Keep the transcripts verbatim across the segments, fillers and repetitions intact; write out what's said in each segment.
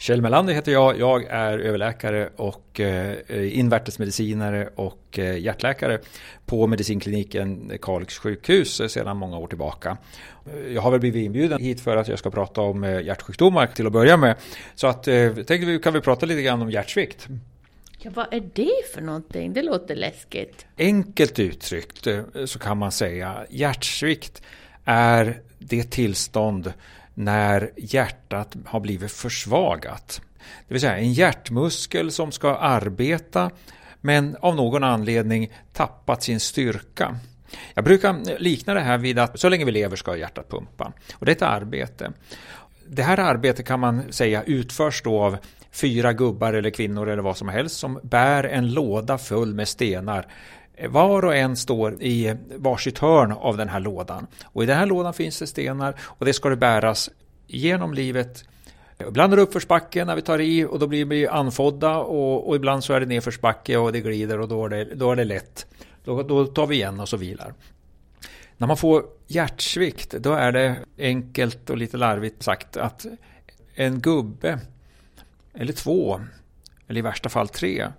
Kjell Melander heter jag. Jag är överläkare och eh, invärtesmedicinare och eh, hjärtläkare på medicinkliniken Kalix sjukhus sedan många år tillbaka. Jag har väl blivit inbjuden hit för att jag ska prata om eh, hjärtsjukdomar till att börja med. Så att, eh, tänkte vi kan vi prata lite grann om hjärtsvikt. Ja, vad är det för någonting? Det låter läskigt. Enkelt uttryckt så kan man säga hjärtsvikt är det tillstånd när hjärtat har blivit försvagat. Det vill säga en hjärtmuskel som ska arbeta men av någon anledning tappat sin styrka. Jag brukar likna det här vid att så länge vi lever ska hjärtat pumpa. Och det är ett arbete. Det här arbetet kan man säga utförs då av fyra gubbar eller kvinnor eller vad som helst som bär en låda full med stenar. Var och en står i varsitt hörn av den här lådan. Och i den här lådan finns det stenar och det ska det bäras genom livet. Ibland är det uppförsbacke när vi tar i och då blir vi anfodda och, och ibland så är det nedförsbacke och det glider och då är det, då är det lätt. Då, då tar vi igen och så vilar. När man får hjärtsvikt då är det enkelt och lite larvigt sagt att en gubbe eller två eller i värsta fall tre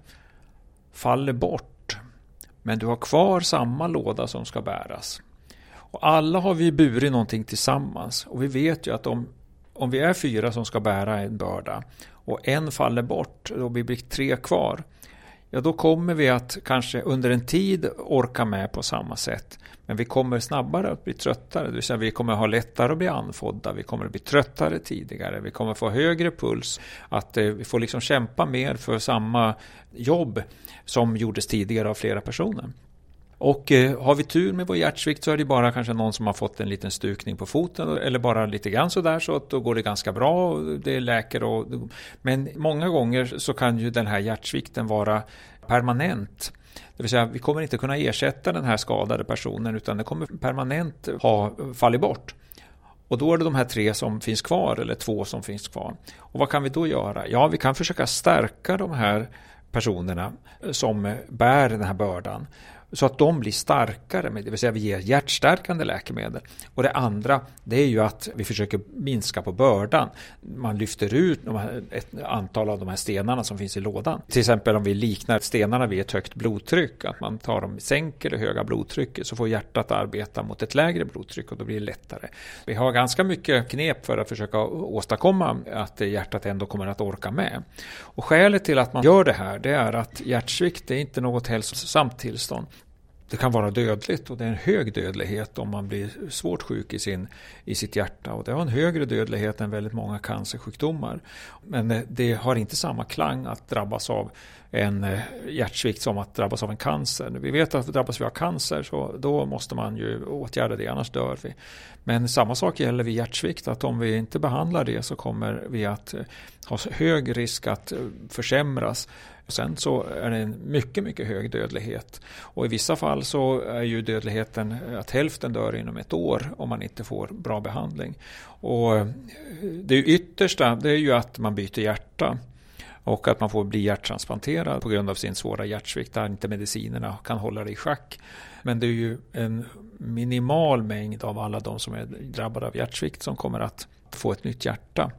faller bort. Men du har kvar samma låda som ska bäras. Och alla har vi burit någonting tillsammans. Och vi vet ju att om, om vi är fyra som ska bära en börda och en faller bort och vi blir tre kvar. Ja, då kommer vi att kanske under en tid orka med på samma sätt. Men vi kommer snabbare att bli tröttare. Det vill säga vi kommer att ha lättare att bli anfodda. Vi kommer att bli tröttare tidigare. Vi kommer att få högre puls. Att eh, vi får liksom kämpa mer för samma jobb som gjordes tidigare av flera personer. Och eh, har vi tur med vår hjärtsvikt så är det bara kanske någon som har fått en liten stukning på foten eller bara lite grann så där så att då går det ganska bra och det läker. Och, men många gånger så kan ju den här hjärtsvikten vara permanent. Det vill säga vi kommer inte kunna ersätta den här skadade personen utan det kommer permanent ha fallit bort. Och då är det de här tre som finns kvar eller två som finns kvar. Och vad kan vi då göra? Ja, vi kan försöka stärka de här personerna som bär den här bördan så att de blir starkare, det vill säga vi ger hjärtstärkande läkemedel. Och det andra, det är ju att vi försöker minska på bördan. Man lyfter ut de här, ett antal av de här stenarna som finns i lådan. Till exempel om vi liknar stenarna vid ett högt blodtryck, att man tar dem, sänker det höga blodtrycket så får hjärtat arbeta mot ett lägre blodtryck och då blir det lättare. Vi har ganska mycket knep för att försöka åstadkomma att hjärtat ändå kommer att orka med. Och skälet till att man gör det här, det är att hjärtsvikt är inte något hälsosamt tillstånd. Det kan vara dödligt och det är en hög dödlighet om man blir svårt sjuk i, sin, i sitt hjärta. Och det har en högre dödlighet än väldigt många cancersjukdomar. Men det har inte samma klang att drabbas av en hjärtsvikt som att drabbas av en cancer. Vi vet att drabbas vi av cancer så då måste man ju åtgärda det, annars dör vi. Men samma sak gäller vid hjärtsvikt, att om vi inte behandlar det så kommer vi att ha hög risk att försämras. Sen så är det en mycket, mycket hög dödlighet. Och i vissa fall så är ju dödligheten att hälften dör inom ett år om man inte får bra behandling. Och det yttersta det är ju att man byter hjärta och att man får bli hjärttransplanterad på grund av sin svåra hjärtsvikt där inte medicinerna kan hålla det i schack. Men det är ju en minimal mängd av alla de som är drabbade av hjärtsvikt som kommer att få ett nytt hjärta.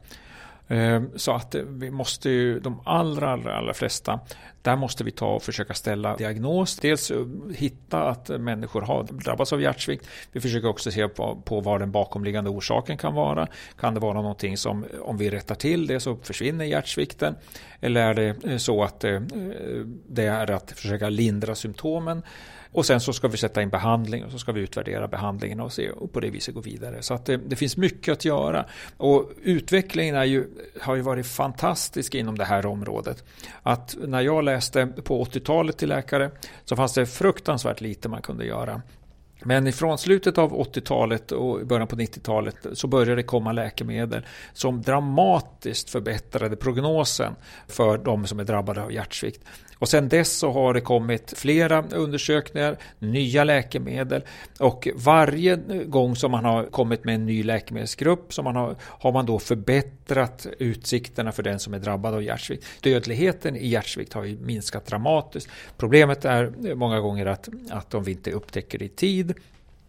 Så att vi måste ju, de allra, allra, allra flesta, där måste vi ta och försöka ställa diagnos. Dels hitta att människor har drabbats av hjärtsvikt. Vi försöker också se på, på vad den bakomliggande orsaken kan vara. Kan det vara någonting som, om vi rättar till det så försvinner hjärtsvikten? Eller är det så att det är att försöka lindra symptomen? Och sen så ska vi sätta in behandling och så ska vi utvärdera behandlingen och se och på det viset gå vidare. Så att det, det finns mycket att göra. Och utvecklingen är ju, har ju varit fantastisk inom det här området. Att när jag läste på åttiotalet till läkare så fanns det fruktansvärt lite man kunde göra. Men ifrån slutet av åttiotalet och början på nittiotalet så började det komma läkemedel som dramatiskt förbättrade prognosen för de som är drabbade av hjärtsvikt. Och sen dess så har det kommit flera undersökningar, nya läkemedel och varje gång som man har kommit med en ny läkemedelsgrupp så man har, har man då förbättrat utsikterna för den som är drabbad av hjärtsvikt. Dödligheten i hjärtsvikt har ju minskat dramatiskt. Problemet är många gånger att, att om vi inte upptäcker det i tid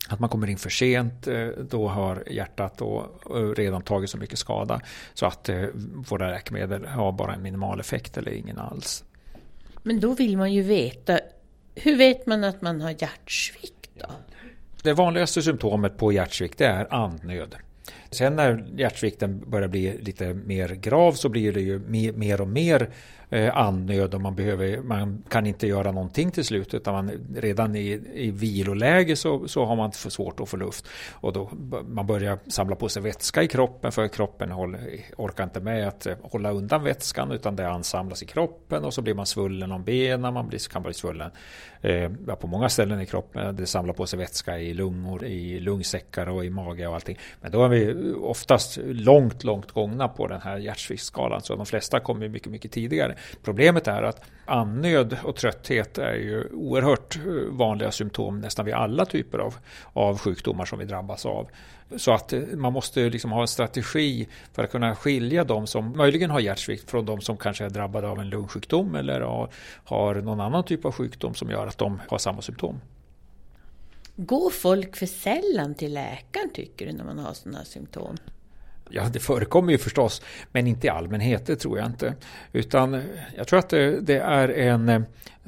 Att man kommer in för sent, då har hjärtat då redan tagit så mycket skada så att våra läkemedel har bara en minimal effekt eller ingen alls. Men då vill man ju veta, hur vet man att man har hjärtsvikt då? Det vanligaste symptomet på hjärtsvikt är andnöd. Sen när hjärtsvikten börjar bli lite mer grav så blir det ju mer och mer andnöd och man, behöver, man kan inte göra någonting till slut utan man, redan i, i viloläge så, så har man för svårt att få luft och då man börjar samla på sig vätska i kroppen för kroppen håller, orkar inte med att hålla undan vätskan utan det ansamlas i kroppen och så blir man svullen om benen, man blir, kan bli svullen eh, på många ställen i kroppen, det samlar på sig vätska i lungor, i lungsäckar och i mage och allting. Men då är vi oftast långt, långt gångna på den här hjärtsviktskalan så de flesta kommer mycket, mycket tidigare. Problemet är att andnöd och trötthet är ju oerhört vanliga symptom nästan vid alla typer av, av sjukdomar som vi drabbas av. Så att man måste liksom ha en strategi för att kunna skilja de som möjligen har hjärtsvikt från de som kanske är drabbade av en lungsjukdom eller har, har någon annan typ av sjukdom som gör att de har samma symptom. Går folk för sällan till läkaren tycker du när man har sådana här symptom? Ja, det förekommer ju förstås, men inte i allmänhet, det tror jag inte. Utan jag tror att det, det är en eh,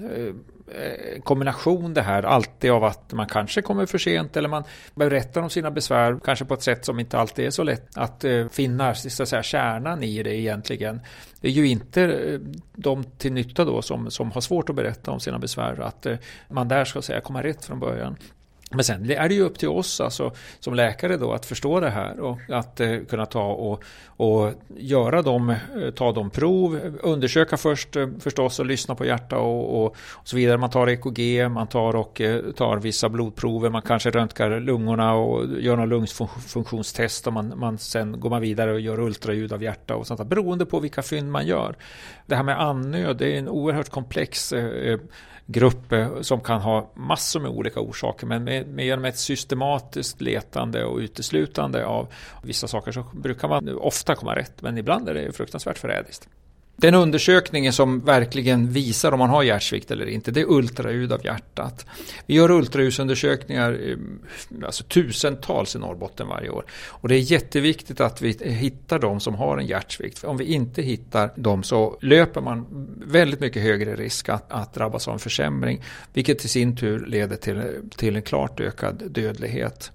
kombination det här, alltid av att man kanske kommer för sent eller man berättar om sina besvär, kanske på ett sätt som inte alltid är så lätt att eh, finna så att säga, kärnan i det egentligen. Det är ju inte eh, de till nytta då som, som har svårt att berätta om sina besvär, att eh, man där ska säga komma rätt från början. Men sen är det ju upp till oss alltså, som läkare då att förstå det här och att eh, kunna ta och, och göra dem, ta de prov, undersöka först eh, förstås och lyssna på hjärta och, och, och så vidare. Man tar E K G, man tar och eh, tar vissa blodprover, man kanske röntgar lungorna och gör någon lungfunktionstest och man, man, sen går man vidare och gör ultraljud av hjärta och sånt där, beroende på vilka fynd man gör. Det här med andnöd, det är en oerhört komplex eh, grupp som kan ha massor med olika orsaker, men med, med genom ett systematiskt letande och uteslutande av vissa saker så brukar man ofta komma rätt, men ibland är det fruktansvärt förrädiskt. Den undersökningen som verkligen visar om man har hjärtsvikt eller inte, det är ultraljud av hjärtat. Vi gör ultraljudsundersökningar alltså tusentals i Norrbotten varje år. Och det är jätteviktigt att vi hittar de som har en hjärtsvikt. För om vi inte hittar dem så löper man väldigt mycket högre risk att, att drabbas av en försämring. Vilket i sin tur leder till, till en klart ökad dödlighet.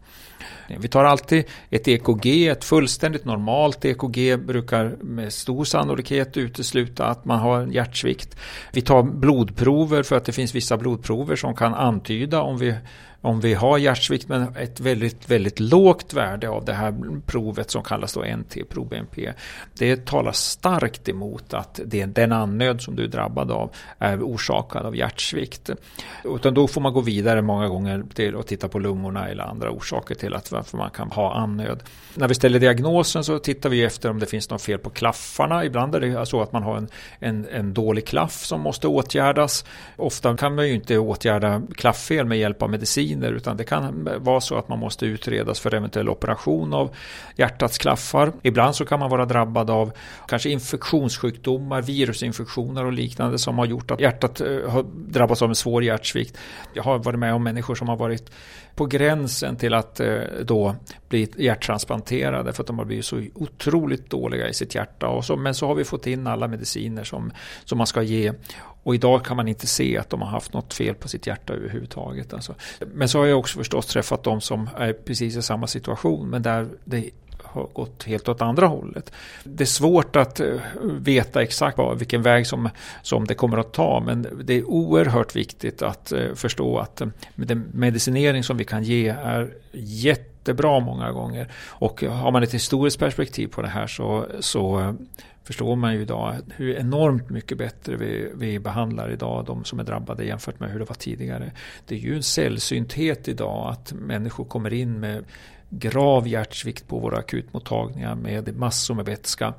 Vi tar alltid ett E K G, ett fullständigt normalt E K G brukar med stor sannolikhet utesluta att man har en hjärtsvikt. Vi tar blodprover för att det finns vissa blodprover som kan antyda om vi Om vi har hjärtsvikt men ett väldigt, väldigt lågt värde av det här provet som kallas då N T-prov B N P. Det talar starkt emot att det, den andnöd som du är drabbad av är orsakad av hjärtsvikt. Utan då får man gå vidare många gånger till att titta på lungorna eller andra orsaker till att varför man kan ha andnöd. När vi ställer diagnosen så tittar vi efter om det finns något fel på klaffarna. Ibland är det så att man har en, en, en dålig klaff som måste åtgärdas. Ofta kan man ju inte åtgärda klafffel med hjälp av medicin, utan det kan vara så att man måste utredas för eventuell operation av hjärtats klaffar. Ibland så kan man vara drabbad av kanske infektionssjukdomar, virusinfektioner och liknande som har gjort att hjärtat har drabbats av en svår hjärtsvikt. Jag har varit med om människor som har varit på gränsen till att då bli hjärttransplanterade för att de har blivit så otroligt dåliga i sitt hjärta. Och så, men så har vi fått in alla mediciner som, som man ska ge. Och idag kan man inte se att de har haft något fel på sitt hjärta överhuvudtaget. Alltså. Men så har jag också förstås träffat de som är precis i samma situation, men där det har gått helt åt andra hållet. Det är svårt att veta exakt vilken väg som, som det kommer att ta, men det är oerhört viktigt att förstå att den medicinering som vi kan ge är jättebra många gånger. Och har man ett historiskt perspektiv på det här så, så förstår man ju idag hur enormt mycket bättre vi, vi behandlar idag de som är drabbade jämfört med hur det var tidigare. Det är ju en sällsynthet idag att människor kommer in med grav hjärtsvikt på våra akutmottagningar med massor med vätska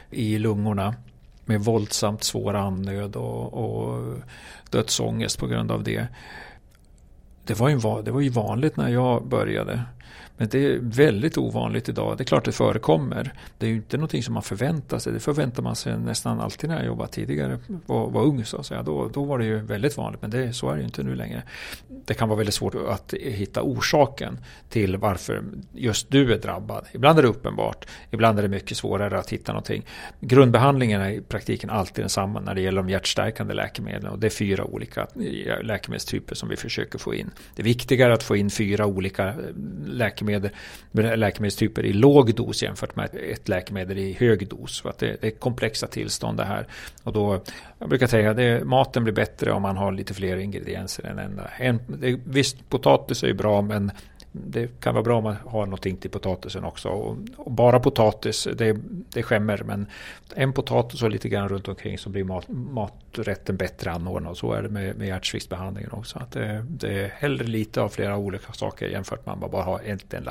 i lungorna med våldsamt svår andnöd och, och dödsångest på grund av det. Det var ju, det var ju vanligt när jag började. Men det är väldigt ovanligt idag. Det är klart det förekommer. Det är ju inte någonting som man förväntar sig. Det förväntar man sig nästan alltid när jag jobbade tidigare. Var, var ung så att säga. Då, då var det ju väldigt vanligt. Men det, så är det ju inte nu längre. Det kan vara väldigt svårt att hitta orsaken till varför just du är drabbad. Ibland är det uppenbart. Ibland är det mycket svårare att hitta någonting. Grundbehandlingen är i praktiken alltid densamma när det gäller de hjärtstärkande läkemedlen. Och det är fyra olika läkemedelstyper som vi försöker få in. Det är viktigare att få in fyra olika läkemedel läkemedelstyper i låg dos jämfört med ett läkemedel i hög dos. För att det, det är komplexa tillstånd det här. Och då, jag brukar säga att maten blir bättre om man har lite fler ingredienser än enda. En, det, visst, potatis är ju bra, men det kan vara bra om man har någonting till potatisen också. Och, och bara potatis, det, det skämmer, men en potatis och lite grann runt omkring så blir mat, maträtten bättre anordnad. Och så är det med, med hjärtsviktsbehandlingen också. Att det, det är hellre lite av flera olika saker jämfört med att man bara har ett enda.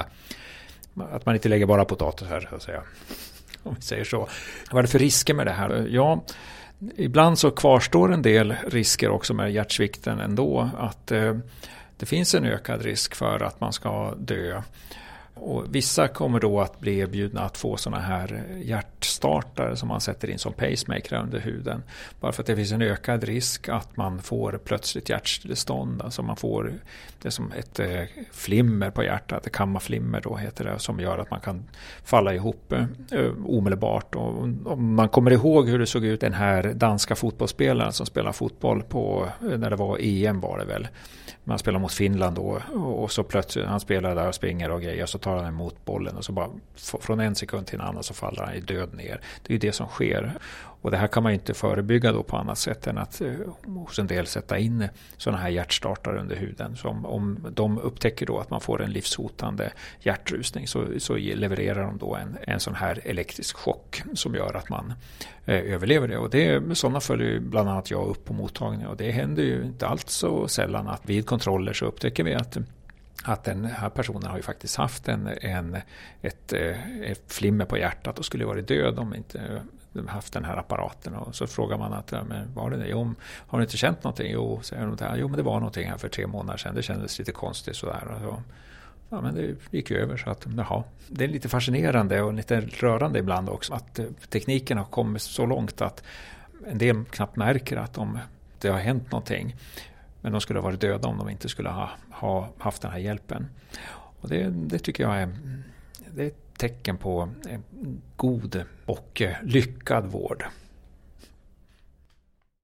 Att man inte lägger bara potatis här, så att säga. Om vi säger så. Vad är det för risker med det här? Ja, ibland så kvarstår en del risker också med hjärtsvikten ändå. Att eh, det finns en ökad risk för att man ska dö. Och vissa kommer då att bli erbjudna att få såna här hjärtstartare som man sätter in som pacemaker under huden. Bara för att det finns en ökad risk att man får plötsligt hjärtstillestånd. Alltså man får det som ett eh, flimmer på hjärtat, ett kammaflimmer då heter det, som gör att man kan falla ihop eh, omedelbart. Och om man kommer ihåg hur det såg ut den här danska fotbollsspelaren som spelar fotboll på, när det var E M var det väl. Man spelar mot Finland då, och så plötsligt han spelar där och springer och grejer, så tar han emot bollen och så bara från en sekund till en annan så faller han i död ner. Det är ju det som sker. Och det här kan man ju inte förebygga då på annat sätt än att hos en del sätta in sådana här hjärtstartare under huden. Så om, om de upptäcker då att man får en livshotande hjärtrusning så, så levererar de då en, en sån här elektrisk chock som gör att man eh, överlever det. Och det, sådana följer ju bland annat jag upp på mottagningen. Och det händer ju inte alls så sällan att vid kontroller så upptäcker vi att att den här personen har ju faktiskt haft en, en, ett, ett flimmer på hjärtat och skulle varit död om inte haft den här apparaten. Och så frågar man att, ja, men var det det? Jo, har du inte känt någonting? Jo, säger de där. Jo, men det var någonting här för tre månader sedan. Det kändes lite konstigt sådär. Och så, ja, men det gick ju över så att, jaha. Det är lite fascinerande och lite rörande ibland också att tekniken har kommit så långt att en del knappt märker att de, det har hänt någonting. Men de skulle ha varit döda om de inte skulle ha, ha haft den här hjälpen. Och det, det tycker jag är, det är ett tecken på en god och lyckad vård.